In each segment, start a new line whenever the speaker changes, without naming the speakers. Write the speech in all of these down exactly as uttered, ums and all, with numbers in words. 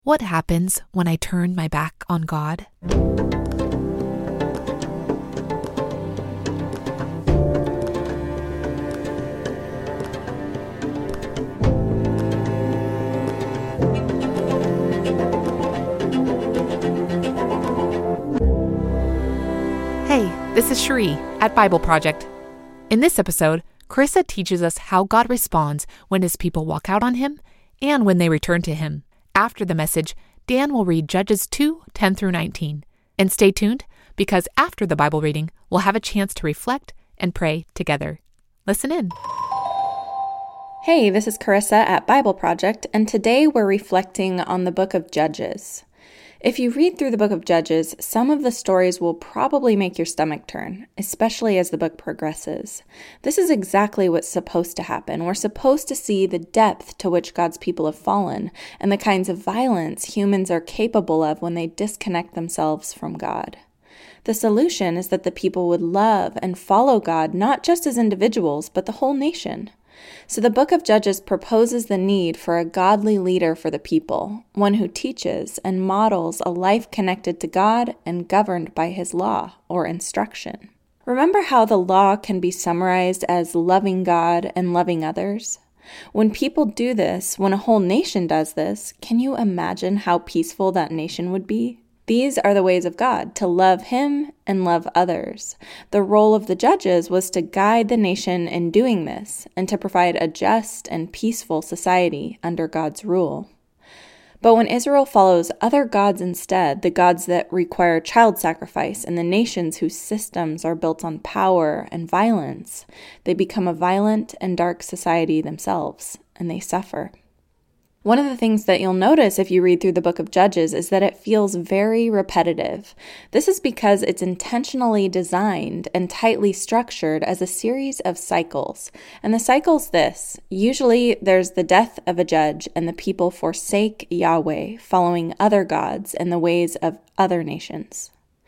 What happens when I turn my back on God? Hey, this is Cherie at Bible Project. In this episode, Carissa teaches us how God responds when His people walk out on Him and when they return to Him. After the message, Dan will read Judges two, ten through nineteen. And stay tuned, because after the Bible reading, we'll have a chance to reflect and pray together. Listen in.
Hey, this is Carissa at Bible Project, and today we're reflecting on the book of Judges. If you read through the book of Judges, some of the stories will probably make your stomach turn, especially as the book progresses. This is exactly what's supposed to happen. We're supposed to see the depth to which God's people have fallen and the kinds of violence humans are capable of when they disconnect themselves from God. The solution is that the people would love and follow God not just as individuals, but the whole nation. So the book of Judges proposes the need for a godly leader for the people, one who teaches and models a life connected to God and governed by His law or instruction. Remember how the law can be summarized as loving God and loving others? When people do this, when a whole nation does this, can you imagine how peaceful that nation would be? These are the ways of God, to love Him and love others. The role of the judges was to guide the nation in doing this and to provide a just and peaceful society under God's rule. But when Israel follows other gods instead, the gods that require child sacrifice and the nations whose systems are built on power and violence, they become a violent and dark society themselves, and they suffer. One of the things that you'll notice if you read through the book of Judges is that it feels very repetitive. This is because it's intentionally designed and tightly structured as a series of cycles. And the cycle's this. Usually there's the death of a judge and the people forsake Yahweh, following other gods and the ways of other nations.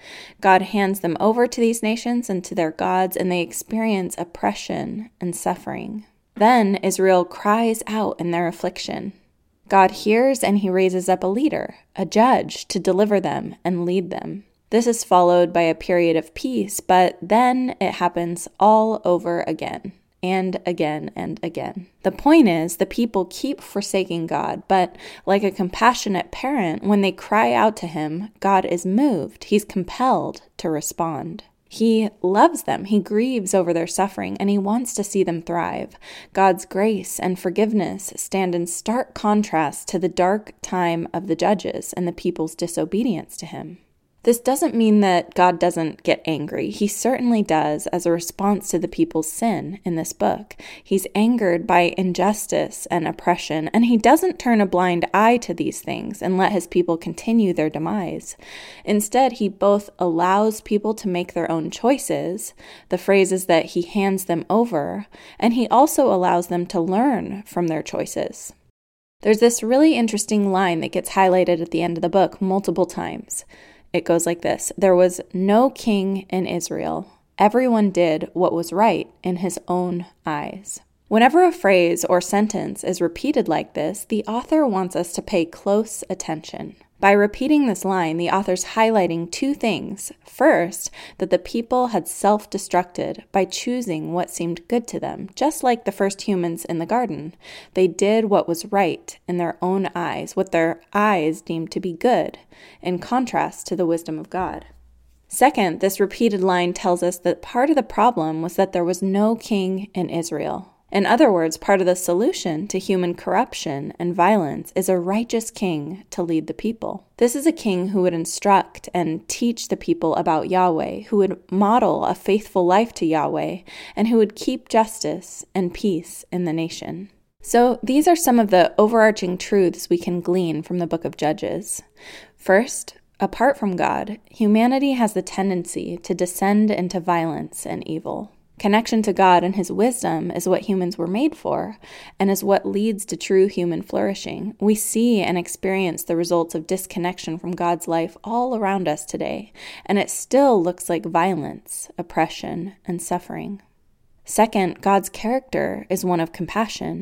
God hands them over to these nations and to their gods, and they experience oppression and suffering. Then Israel cries out in their affliction. God hears and He raises up a leader, a judge, to deliver them and lead them. This is followed by a period of peace, but then it happens all over again, and again and again. The point is, the people keep forsaking God, but like a compassionate parent, when they cry out to Him, God is moved. He's compelled to respond. He loves them, He grieves over their suffering, and He wants to see them thrive. God's grace and forgiveness stand in stark contrast to the dark time of the judges and the people's disobedience to Him. This doesn't mean that God doesn't get angry. He certainly does as a response to the people's sin in this book. He's angered by injustice and oppression, and He doesn't turn a blind eye to these things and let His people continue their demise. Instead, He both allows people to make their own choices, the phrase is that He hands them over, and He also allows them to learn from their choices. There's this really interesting line that gets highlighted at the end of the book multiple times. It goes like this: there was no king in Israel. Everyone did what was right in his own eyes. Whenever a phrase or sentence is repeated like this, the author wants us to pay close attention. By repeating this line, the author's highlighting two things. First, that the people had self-destructed by choosing what seemed good to them, just like the first humans in the garden. They did what was right in their own eyes, what their eyes deemed to be good, in contrast to the wisdom of God. Second, this repeated line tells us that part of the problem was that there was no king in Israel. In other words, part of the solution to human corruption and violence is a righteous king to lead the people. This is a king who would instruct and teach the people about Yahweh, who would model a faithful life to Yahweh, and who would keep justice and peace in the nation. So these are some of the overarching truths we can glean from the book of Judges. First, apart from God, humanity has the tendency to descend into violence and evil. Connection to God and His wisdom is what humans were made for, and is what leads to true human flourishing. We see and experience the results of disconnection from God's life all around us today, and it still looks like violence, oppression, and suffering. Second, God's character is one of compassion.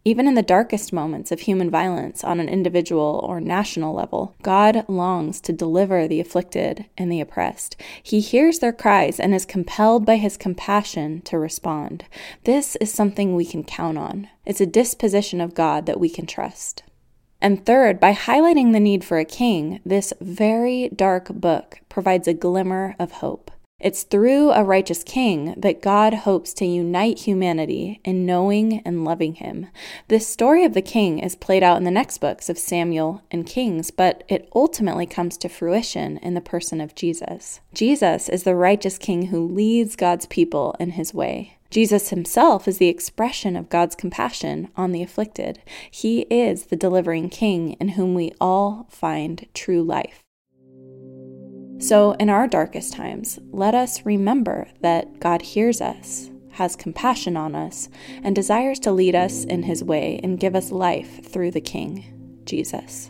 Even in the darkest moments of human violence on an individual or national level, God longs to deliver the afflicted and the oppressed. He hears their cries and is compelled by his compassion to respond. This is something we can count on. It's a disposition of God that we can trust. And third, by highlighting the need for a king, this very dark book provides a glimmer of hope. It's through a righteous king that God hopes to unite humanity in knowing and loving him. This story of the king is played out in the next books of Samuel and Kings, but it ultimately comes to fruition in the person of Jesus. Jesus is the righteous king who leads God's people in his way. Jesus himself is the expression of God's compassion on the afflicted. He is the delivering king in whom we all find true life. So in our darkest times, let us remember that God hears us, has compassion on us, and desires to lead us in his way and give us life through the King, Jesus.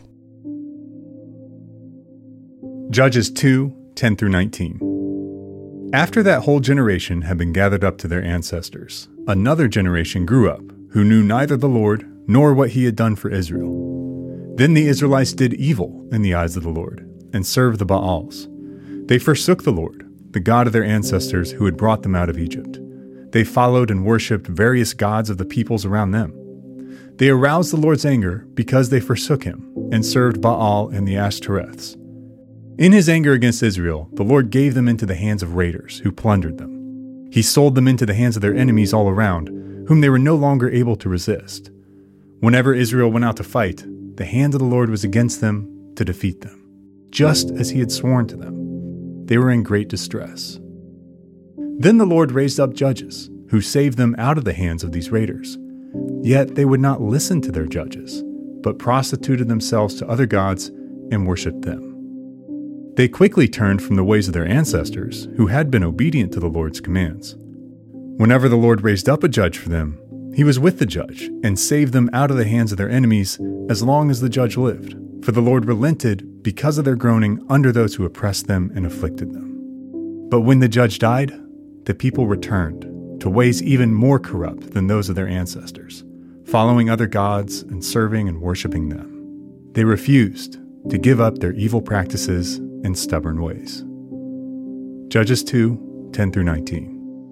Judges two, ten through nineteen. After that whole generation had been gathered up to their ancestors, another generation grew up, who knew neither the Lord nor what he had done for Israel. Then the Israelites did evil in the eyes of the Lord, and served the Baals. They forsook the Lord, the God of their ancestors who had brought them out of Egypt. They followed and worshipped various gods of the peoples around them. They aroused the Lord's anger because they forsook him and served Baal and the Ashtoreths. In his anger against Israel, the Lord gave them into the hands of raiders who plundered them. He sold them into the hands of their enemies all around, whom they were no longer able to resist. Whenever Israel went out to fight, the hand of the Lord was against them to defeat them, just as he had sworn to them. They were in great distress. Then the Lord raised up judges, who saved them out of the hands of these raiders. Yet they would not listen to their judges, but prostituted themselves to other gods and worshipped them. They quickly turned from the ways of their ancestors, who had been obedient to the Lord's commands. Whenever the Lord raised up a judge for them, he was with the judge and saved them out of the hands of their enemies as long as the judge lived. For the Lord relented because of their groaning under those who oppressed them and afflicted them. But when the judge died, the people returned to ways even more corrupt than those of their ancestors, following other gods and serving and worshiping them. They refused to give up their evil practices and stubborn ways. Judges two, ten through nineteen.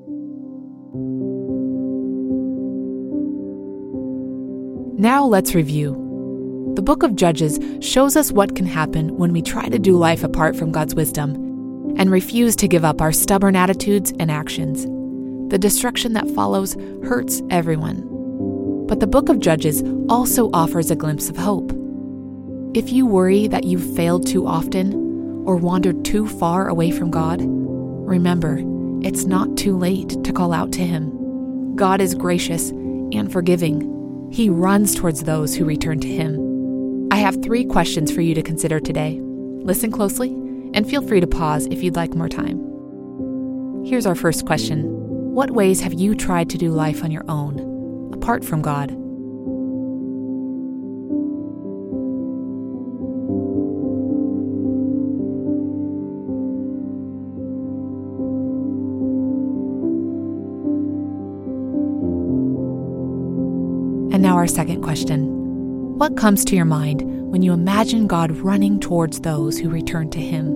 Now let's review. The book of Judges shows us what can happen when we try to do life apart from God's wisdom and refuse to give up our stubborn attitudes and actions. The destruction that follows hurts everyone. But the book of Judges also offers a glimpse of hope. If you worry that you've failed too often or wandered too far away from God, remember, it's not too late to call out to him. God is gracious and forgiving. He runs towards those who return to him. I have three questions for you to consider today. Listen closely and feel free to pause if you'd like more time. Here's our first question. What ways have you tried to do life on your own, apart from God? And now our second question. What comes to your mind when you imagine God running towards those who return to him?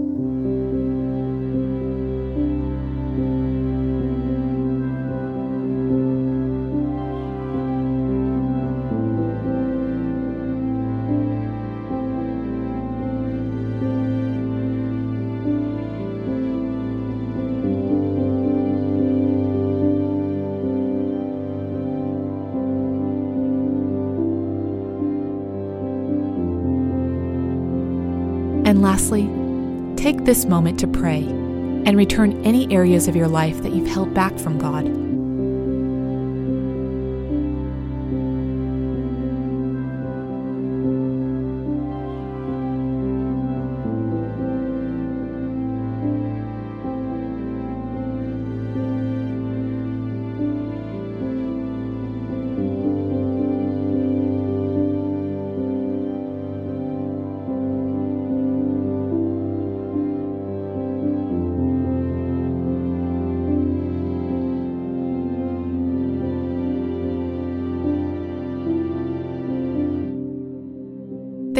And lastly, take this moment to pray and return any areas of your life that you've held back from God.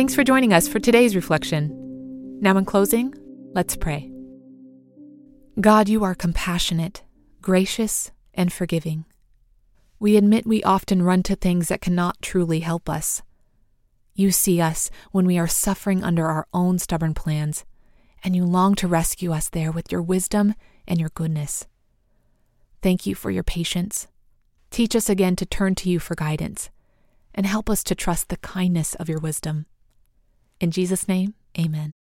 Thanks for joining us for today's reflection. Now in closing, let's pray. God, you are compassionate, gracious, and forgiving. We admit we often run to things that cannot truly help us. You see us when we are suffering under our own stubborn plans, and you long to rescue us there with your wisdom and your goodness. Thank you for your patience. Teach us again to turn to you for guidance, and help us to trust the kindness of your wisdom. In Jesus' name, amen.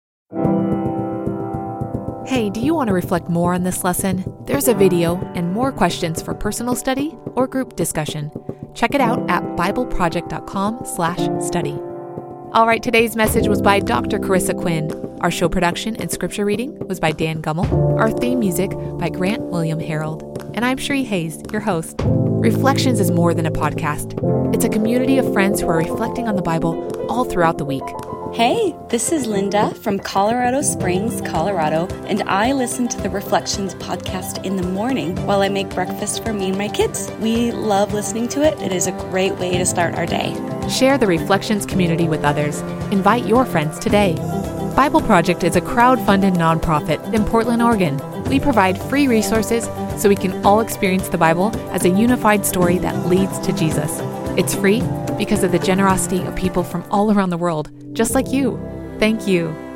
Hey, do you want to reflect more on this lesson? There's a video and more questions for personal study or group discussion. Check it out at bibleproject.com slash study. All right, today's message was by Doctor Carissa Quinn. Our show production and scripture reading was by Dan Gummel. Our theme music by Grant William Harold. And I'm Sheree Hayes, your host. Reflections is more than a podcast. It's a community of friends who are reflecting on the Bible all throughout the week.
Hey, this is Linda from Colorado Springs, Colorado, and I listen to the Reflections podcast in the morning while I make breakfast for me and my kids. We love listening to it. It is a great way to start our day.
Share the Reflections community with others. Invite your friends today. Bible Project is a crowd-funded nonprofit in Portland, Oregon. We provide free resources so we can all experience the Bible as a unified story that leads to Jesus. It's free because of the generosity of people from all around the world, just like you. Thank you.